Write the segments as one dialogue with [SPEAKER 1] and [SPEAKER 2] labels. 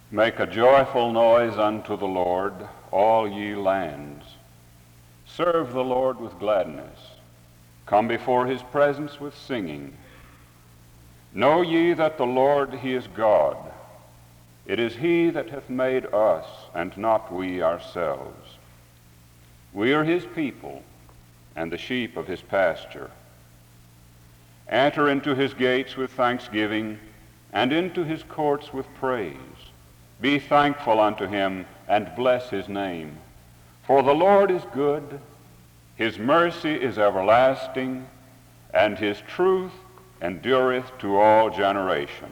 [SPEAKER 1] Make a joyful noise unto the Lord, all ye lands. Serve the Lord with gladness. Come before his presence with singing. Know ye that the Lord, he is God. It is he that hath made us, and not we ourselves. We are his people, and the sheep of his pasture. Enter into his gates with thanksgiving, and into his courts with praise. Be thankful unto him, and bless his name. For the Lord is good, his mercy is everlasting, and his truth endureth to all generations.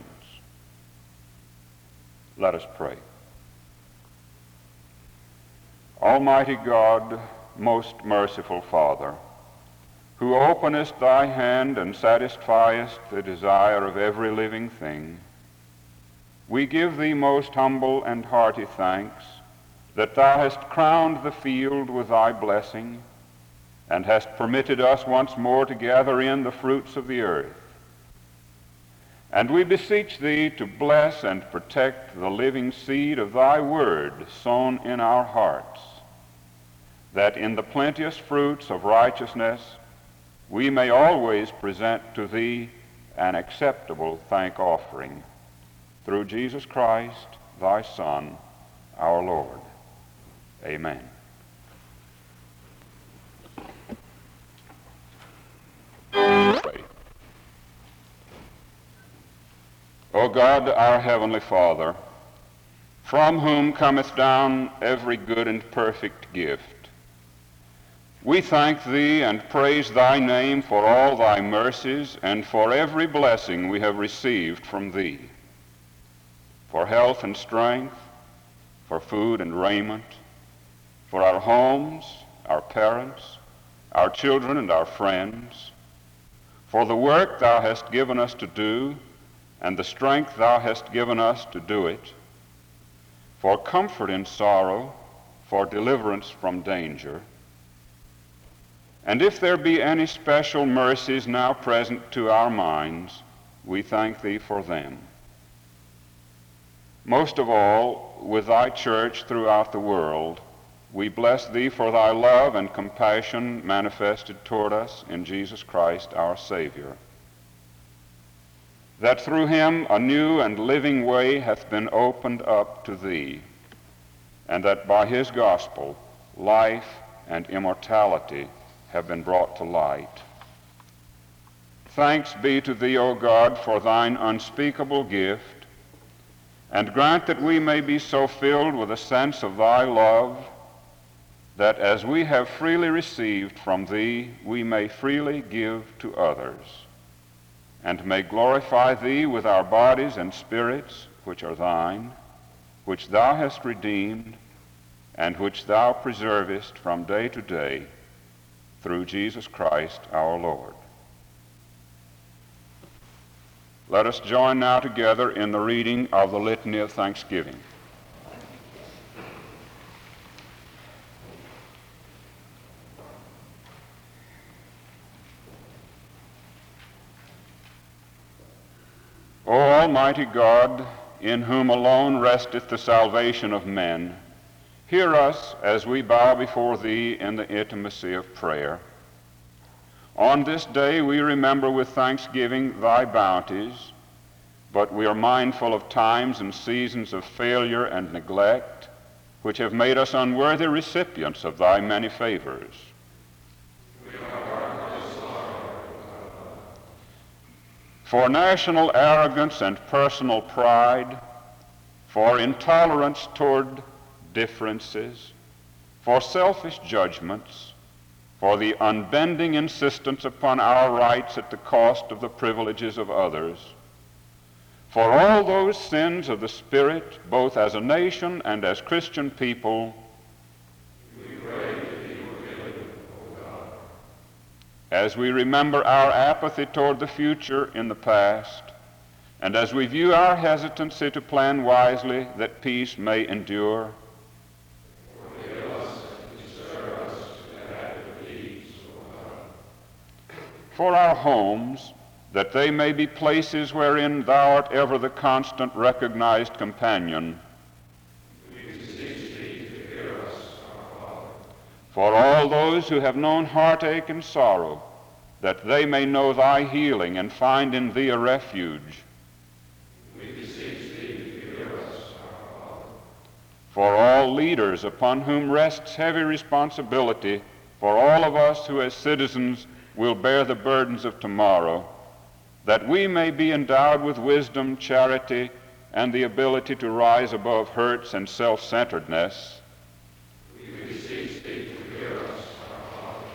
[SPEAKER 1] Let us pray. Almighty God, most merciful Father, who openest thy hand and satisfiest the desire of every living thing, we give thee most humble and hearty thanks that thou hast crowned the field with thy blessing and hast permitted us once more to gather in the fruits of the earth. And we beseech thee to bless and protect the living seed of thy word sown in our hearts, that in the plenteous fruits of righteousness we may always present to thee an acceptable thank offering. Through Jesus Christ, thy Son, our Lord. Amen. O God, our heavenly Father, from whom cometh down every good and perfect gift, we thank thee and praise thy name for all thy mercies and for every blessing we have received from thee, for health and strength, for food and raiment, for our homes, our parents, our children, and our friends, for the work thou hast given us to do and the strength thou hast given us to do it, for comfort in sorrow, for deliverance from danger. And if there be any special mercies now present to our minds, we thank thee for them. Most of all, with thy church throughout the world, we bless thee for thy love and compassion manifested toward us in Jesus Christ our Savior, that through him a new and living way hath been opened up to thee, and that by his gospel life and immortality have been brought to light. Thanks be to thee, O God, for thine unspeakable gift, and grant that we may be so filled with a sense of thy love that as we have freely received from thee, we may freely give to others, and may glorify thee with our bodies and spirits, which are thine, which thou hast redeemed, and which thou preservest from day to day, through Jesus Christ our Lord. Let us join now together in the reading of the Litany of Thanksgiving. O Almighty God, in whom alone resteth the salvation of men, hear us as we bow before thee in the intimacy of prayer. On this day we remember with thanksgiving thy bounties, but we are mindful of times and seasons of failure and neglect, which have made us unworthy recipients of thy many favors. For national arrogance and personal pride, for intolerance toward differences, for selfish judgments, for the unbending insistence upon our rights at the cost of the privileges of others, for all those sins of the Spirit, both as a nation and as Christian people, we pray to thee forgive, O God. As we remember our apathy toward the future in the past, and as we view our hesitancy to plan wisely that peace may endure, for our homes, that they may be places wherein thou art ever the constant recognized companion, For all those who have known heartache and sorrow, that they may know thy healing and find in thee a refuge.
[SPEAKER 2] We beseech thee to hear us, our Father.
[SPEAKER 1] For all leaders upon whom rests heavy responsibility, for all of us who as citizens will bear the burdens of tomorrow, that we may be endowed with wisdom, charity, and the ability to rise above hurts and self-centeredness.
[SPEAKER 2] We beseech thee to hear us, our Father.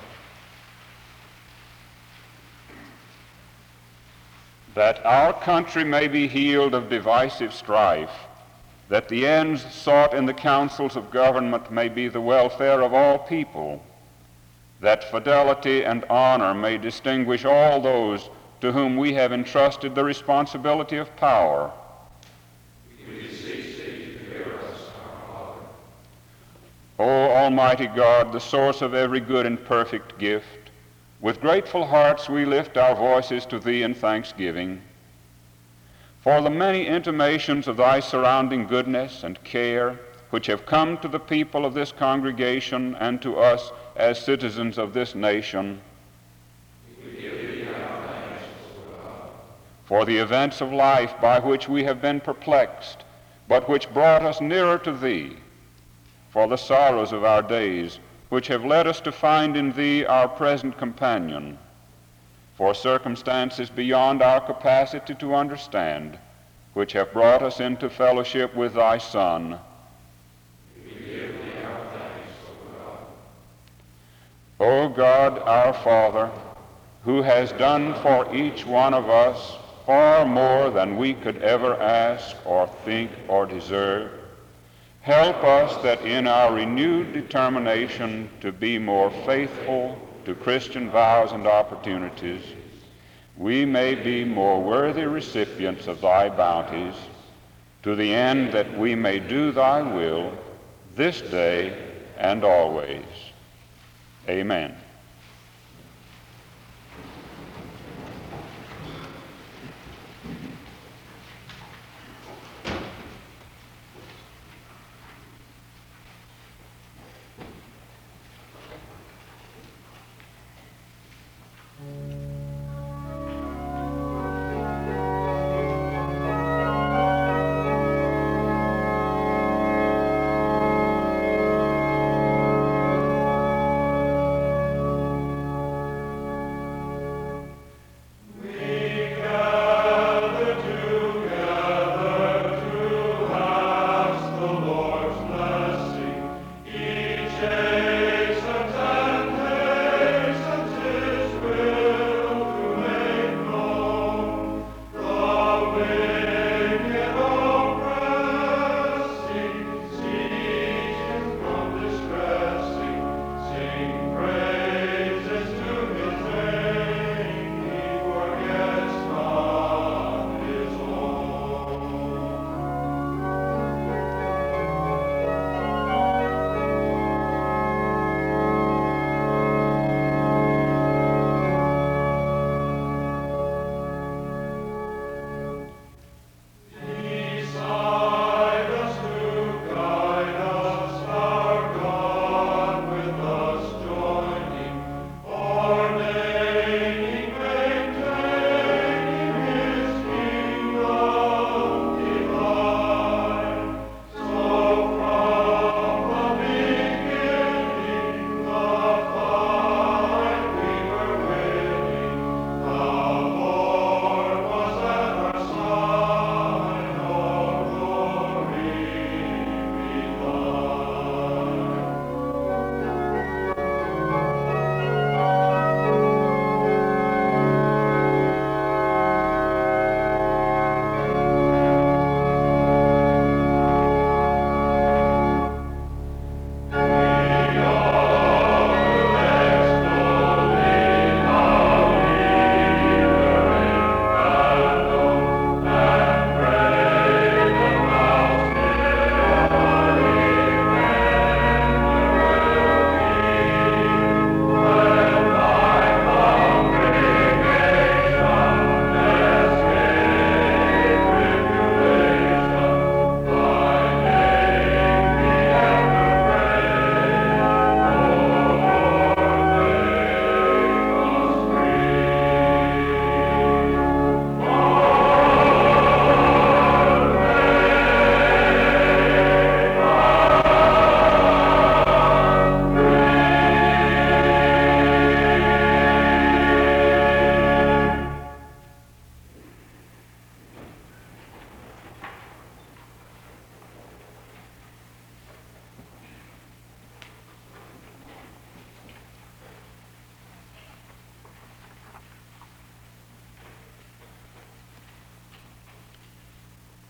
[SPEAKER 1] That our country may be healed of divisive strife, that the ends sought in the councils of government may be the welfare of all people, that fidelity and honor may distinguish all those to whom we have entrusted the responsibility of power.
[SPEAKER 2] We beseech thee to hear us, our Father.
[SPEAKER 1] O Almighty God, the source of every good and perfect gift, with grateful hearts we lift our voices to thee in thanksgiving for the many intimations of thy surrounding goodness and care which have come to the people of this congregation and to us as citizens of this nation.
[SPEAKER 2] We give thee our thanks, O God.
[SPEAKER 1] For the events of life by which we have been perplexed, but which brought us nearer to thee, for the sorrows of our days, which have led us to find in thee our present companion, for circumstances beyond our capacity to understand, which have brought us into fellowship with thy Son.
[SPEAKER 2] We give thee our thanks, O God.
[SPEAKER 1] O God, our Father, who has done for each one of us far more than we could ever ask or think or deserve, help us that in our renewed determination to be more faithful to Christian vows and opportunities, we may be more worthy recipients of thy bounties, to the end that we may do thy will this day and always. Amen.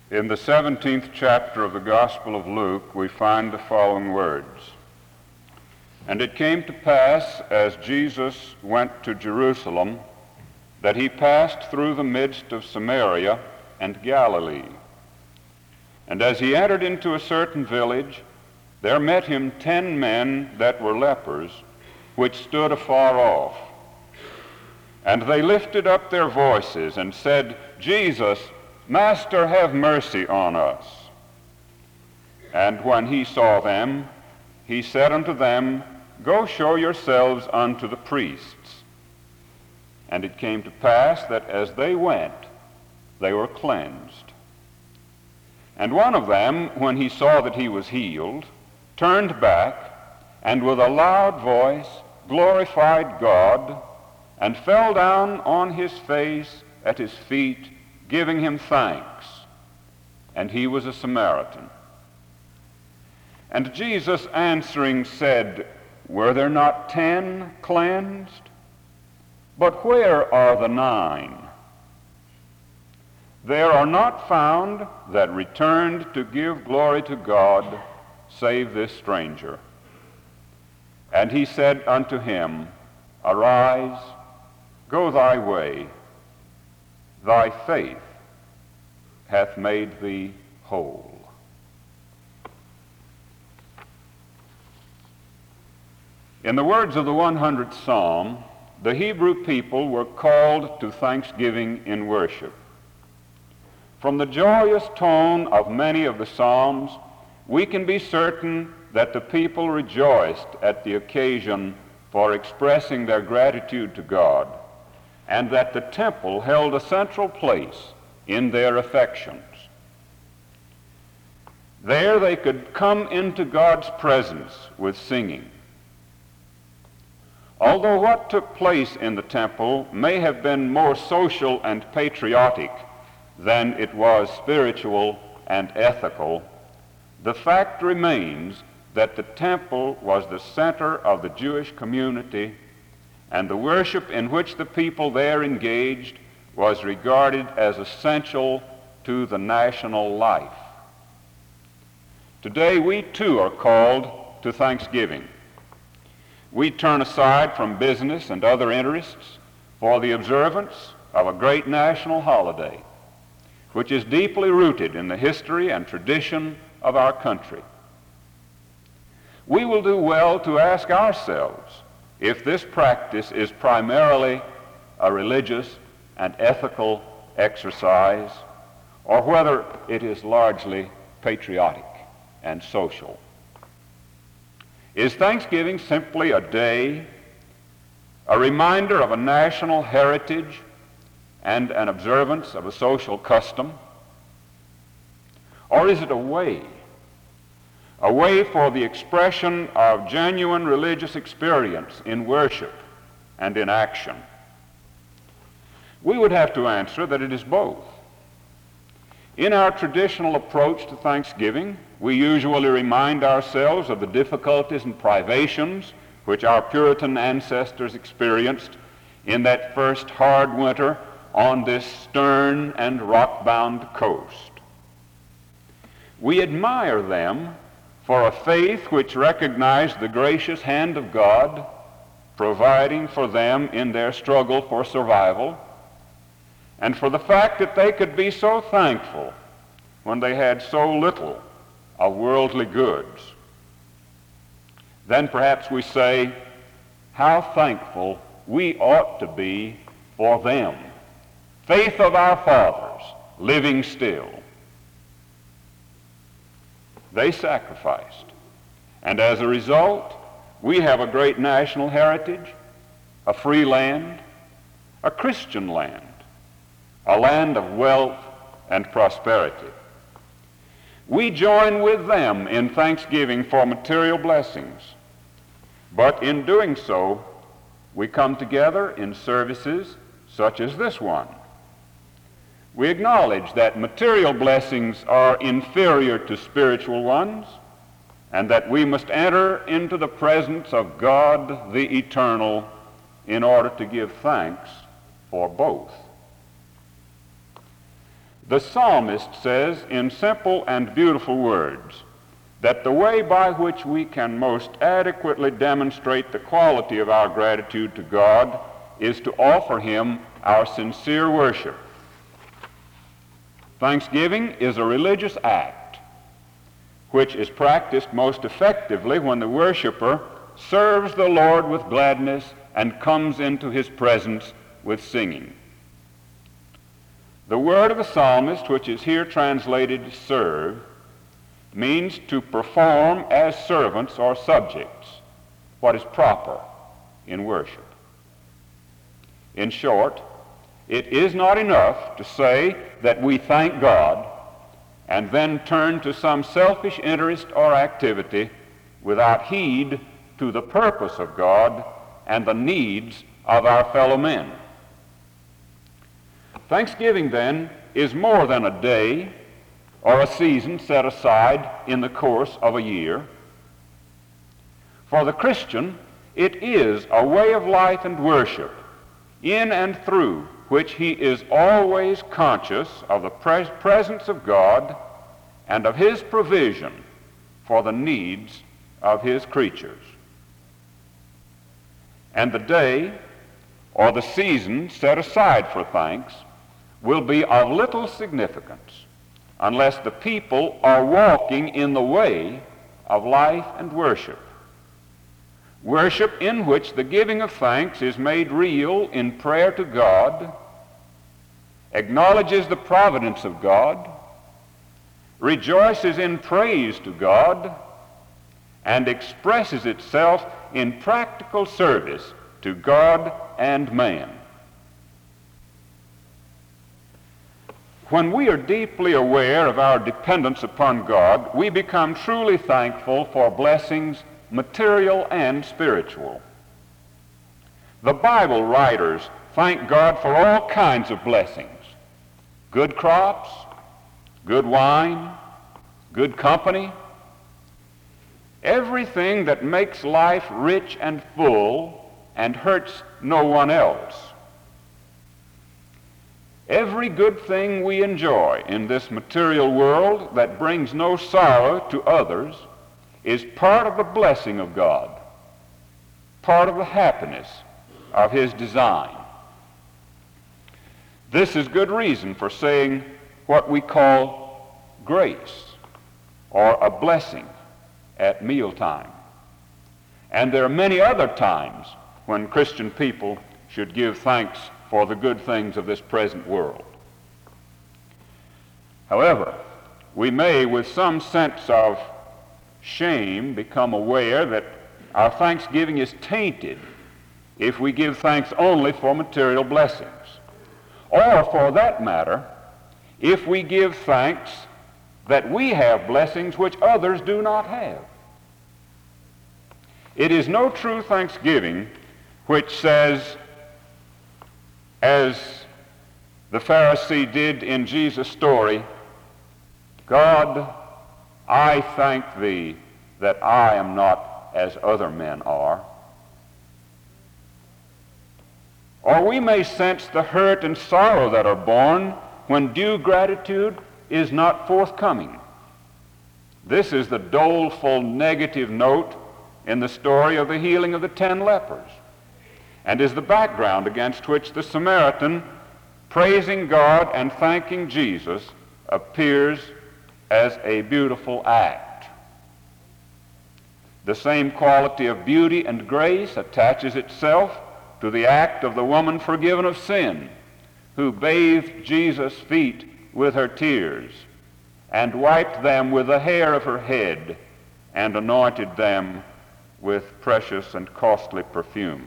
[SPEAKER 1] In the 17th chapter of the Gospel of Luke, we find the following words. And it came to pass, as Jesus went to Jerusalem, that he passed through the midst of Samaria and Galilee. And as he entered into a certain village, there met him 10 men that were lepers, which stood afar off. And they lifted up their voices and said, Jesus, Master, have mercy on us. And when he saw them, he said unto them, Go show yourselves unto the priests. And it came to pass that as they went, they were cleansed. And one of them, when he saw that he was healed, turned back, and with a loud voice glorified God, and fell down on his face at his feet, giving him thanks. And he was a Samaritan. And Jesus answering said, Were there not 10 cleansed? But where are the 9? There are not found that returned to give glory to God, save this stranger. And he said unto him, Arise, go thy way, thy faith hath made thee whole. In the words of the 100th Psalm, the Hebrew people were called to thanksgiving in worship. From the joyous tone of many of the Psalms, we can be certain that the people rejoiced at the occasion for expressing their gratitude to God, and that the temple held a central place in their affections. There they could come into God's presence with singing. Although what took place in the temple may have been more social and patriotic than it was spiritual and ethical, the fact remains that the temple was the center of the Jewish community, and the worship in which the people there engaged was regarded as essential to the national life. Today we too are called to thanksgiving. We turn aside from business and other interests for the observance of a great national holiday, which is deeply rooted in the history and tradition of our country. We will do well to ask ourselves if this practice is primarily a religious and ethical exercise, or whether it is largely patriotic and social. Is Thanksgiving simply a day, a reminder of a national heritage and an observance of a social custom? Or is it a way for the expression of genuine religious experience in worship and in action? We would have to answer that it is both. In our traditional approach to Thanksgiving, we usually remind ourselves of the difficulties and privations which our Puritan ancestors experienced in that first hard winter on this stern and rock-bound coast. We admire them for a faith which recognized the gracious hand of God providing for them in their struggle for survival, and for the fact that they could be so thankful when they had so little of worldly goods. Then perhaps we say, how thankful we ought to be for them, faith of our fathers, living still. They sacrificed, and as a result, we have a great national heritage, a free land, a Christian land, a land of wealth and prosperity. We join with them in thanksgiving for material blessings, but in doing so, we come together in services such as this one. We acknowledge that material blessings are inferior to spiritual ones, and that we must enter into the presence of God the Eternal in order to give thanks for both. The psalmist says in simple and beautiful words that the way by which we can most adequately demonstrate the quality of our gratitude to God is to offer Him our sincere worship. Thanksgiving is a religious act which is practiced most effectively when the worshiper serves the Lord with gladness and comes into His presence with singing. The word of the psalmist, which is here translated serve, means to perform as servants or subjects what is proper in worship. In short, it is not enough to say that we thank God and then turn to some selfish interest or activity without heed to the purpose of God and the needs of our fellow men. Thanksgiving, then, is more than a day or a season set aside in the course of a year. For the Christian, it is a way of life and worship in and through which he is always conscious of the presence of God and of His provision for the needs of His creatures. And the day or the season set aside for thanks will be of little significance unless the people are walking in the way of life and worship. Worship in which the giving of thanks is made real in prayer to God, acknowledges the providence of God, rejoices in praise to God, and expresses itself in practical service to God and man. When we are deeply aware of our dependence upon God, we become truly thankful for blessings, material and spiritual. The Bible writers thank God for all kinds of blessings: good crops, good wine, good company, everything that makes life rich and full and hurts no one else. Every good thing we enjoy in this material world that brings no sorrow to others is part of the blessing of God, part of the happiness of His design. This is good reason for saying what we call grace or a blessing at mealtime. And there are many other times when Christian people should give thanks for the good things of this present world. However, we may, with some sense of shame, become aware that our thanksgiving is tainted if we give thanks only for material blessings, or, for that matter, if we give thanks that we have blessings which others do not have. It is no true thanksgiving which says, as the Pharisee did in Jesus' story, God, I thank Thee that I am not as other men are. Or we may sense the hurt and sorrow that are born when due gratitude is not forthcoming. This is the doleful negative note in the story of the healing of the 10 lepers, and is the background against which the Samaritan, praising God and thanking Jesus, appears as a beautiful act. The same quality of beauty and grace attaches itself to the act of the woman forgiven of sin, who bathed Jesus' feet with her tears and wiped them with the hair of her head and anointed them with precious and costly perfume.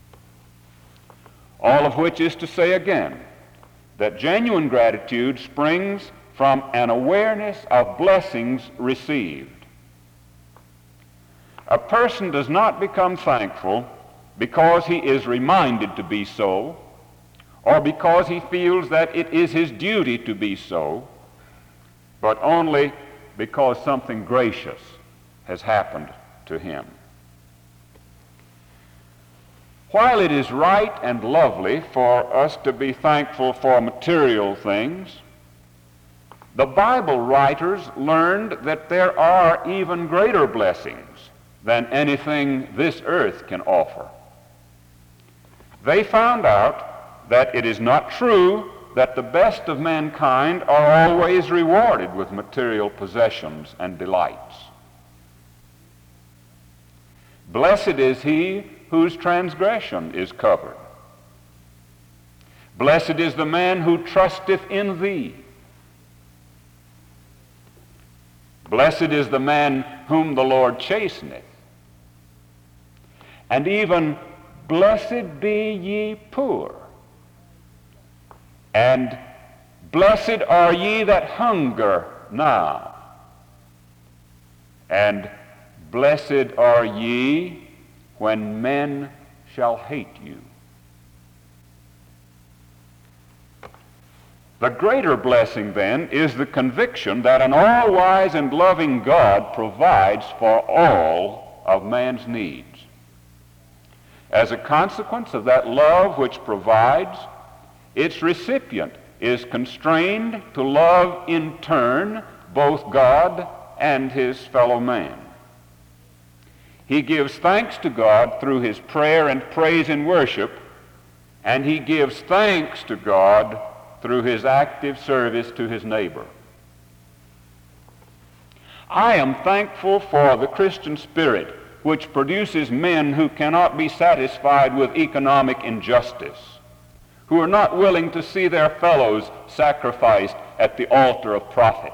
[SPEAKER 1] All of which is to say again that genuine gratitude springs from an awareness of blessings received. A person does not become thankful because he is reminded to be so, or because he feels that it is his duty to be so, but only because something gracious has happened to him. While it is right and lovely for us to be thankful for material things, the Bible writers learned that there are even greater blessings than anything this earth can offer. They found out that it is not true that the best of mankind are always rewarded with material possessions and delights. Blessed is he whose transgression is covered. Blessed is the man who trusteth in thee. Blessed is the man whom the Lord chasteneth. And even blessed be ye poor. And blessed are ye that hunger now. And blessed are ye when men shall hate you. The greater blessing, then, is the conviction that an all-wise and loving God provides for all of man's needs. As a consequence of that love which provides, its recipient is constrained to love in turn both God and his fellow man. He gives thanks to God through his prayer and praise and worship, and he gives thanks to God through his active service to his neighbor. I am thankful for the Christian spirit which produces men who cannot be satisfied with economic injustice, who are not willing to see their fellows sacrificed at the altar of profit.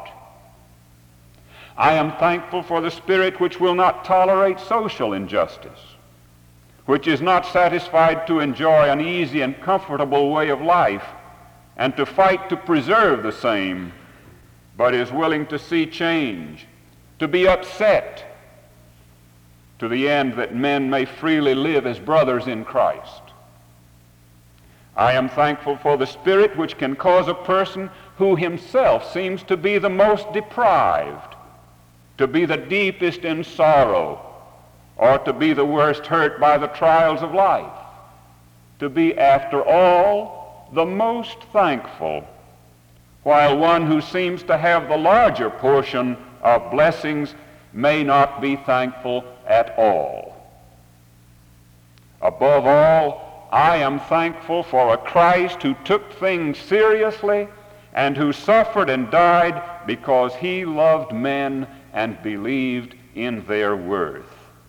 [SPEAKER 1] I am thankful for the spirit which will not tolerate social injustice, which is not satisfied to enjoy an easy and comfortable way of life and to fight to preserve the same, but is willing to see change, to be upset, to the end that men may freely live as brothers in Christ. I am thankful for the spirit which can cause a person who himself seems to be the most deprived, to be the deepest in sorrow, or to be the worst hurt by the trials of life, to be, after all, the most thankful, while one who seems to have the larger portion of blessings may not be thankful at all. Above all, I am thankful for a Christ who took things seriously and who suffered and died because he loved men and believed in their worth.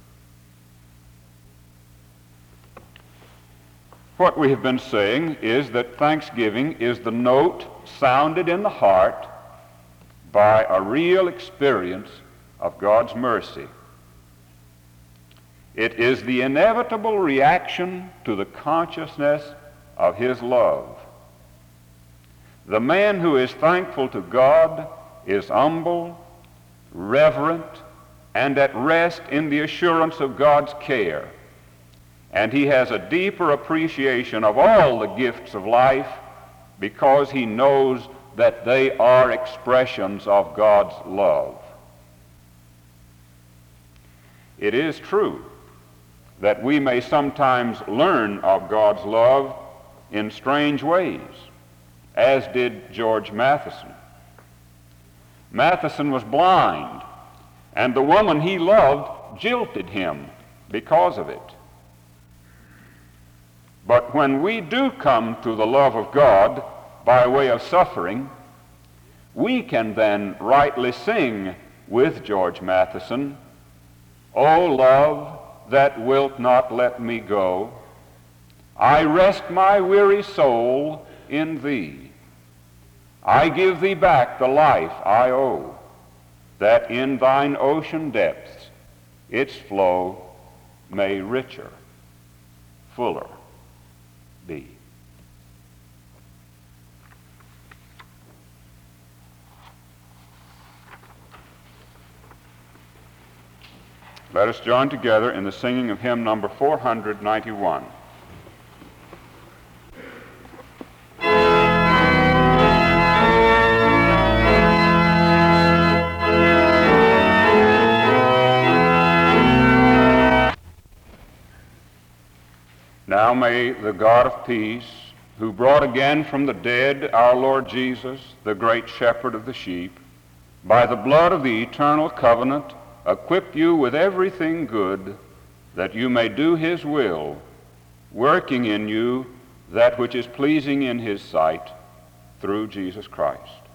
[SPEAKER 1] What we have been saying is that thanksgiving is the note sounded in the heart by a real experience of God's mercy. It is the inevitable reaction to the consciousness of his love. The man who is thankful to God is humble, reverent, and at rest in the assurance of God's care. And he has a deeper appreciation of all the gifts of life because he knows that they are expressions of God's love. It is true that we may sometimes learn of God's love in strange ways, as did George Matheson. Matheson was blind, and the woman he loved jilted him because of it. But when we do come to the love of God by way of suffering, we can then rightly sing with George Matheson, "O love that wilt not let me go, I rest my weary soul in thee. I give thee back the life I owe, that in thine ocean depths its flow may richer, fuller be." Let us join together in the singing of hymn number 491. Now may the God of peace, who brought again from the dead our Lord Jesus, the great shepherd of the sheep, by the blood of the eternal covenant, equip you with everything good, that you may do his will, working in you that which is pleasing in his sight, through Jesus Christ.